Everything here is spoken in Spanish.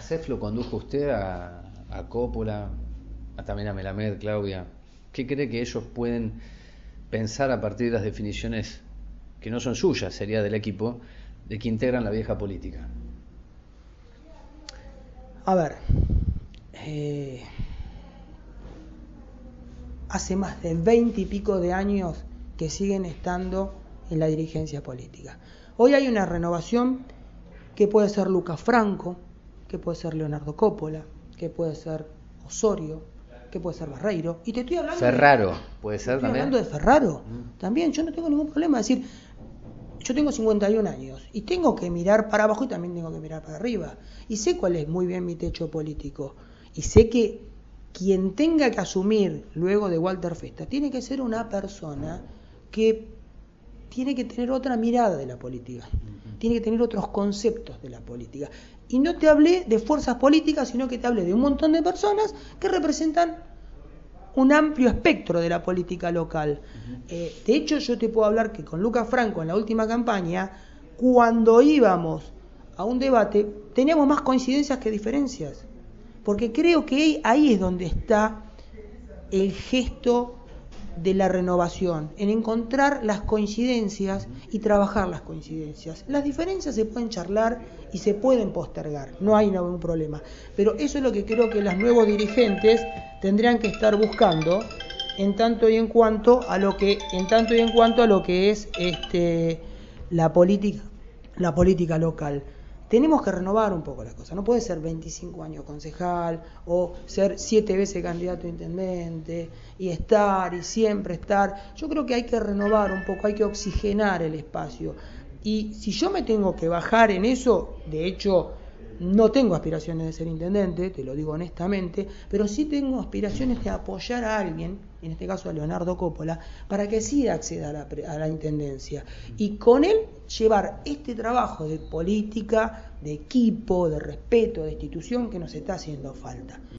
CEF lo condujo usted a Coppola, también a Melamed, Claudia. ¿Qué cree que ellos pueden pensar a partir de las definiciones que no son suyas, sería del equipo, de que integran la vieja política? A ver, hace más de 20 y pico de años que siguen estando en la dirigencia política. Hoy hay una renovación que puede ser Lucas Franco, que puede ser Leonardo Coppola, que puede ser Osorio, que puede ser Barreiro. Y te estoy hablando Ferraro, puede ser estoy también. hablando de Ferraro. También, yo no tengo ningún problema. Es decir, yo tengo 51 años y tengo que mirar para abajo y también tengo que mirar para arriba. Y sé cuál es muy bien mi techo político. Y sé que quien tenga que asumir luego de Walter Festa tiene que ser una persona que tiene que tener otra mirada de la política, tiene que tener otros conceptos de la política. Y no te hablé de fuerzas políticas, sino que te hablé de un montón de personas que representan un amplio espectro de la política local. De hecho, yo te puedo hablar que con Lucas Franco en la última campaña, cuando íbamos a un debate, teníamos más coincidencias que diferencias. Porque creo que ahí es donde está el gesto de la renovación, en encontrar las coincidencias y trabajar las coincidencias. Las diferencias se pueden charlar y se pueden postergar, no hay ningún problema. Pero eso es lo que creo que los nuevos dirigentes tendrían que estar buscando en tanto y en cuanto a lo que es la política local. Tenemos que renovar un poco las cosas. No puede ser 25 años concejal o ser 7 veces candidato a intendente y siempre estar. Yo creo que hay que renovar un poco, hay que oxigenar el espacio. Y si yo me tengo que bajar en eso, de hecho, no tengo aspiraciones de ser intendente, te lo digo honestamente, pero sí tengo aspiraciones de apoyar a alguien, en este caso a Leonardo Coppola, para que sí acceda a la intendencia. Y con él llevar este trabajo de política, de equipo, de respeto, de institución que nos está haciendo falta.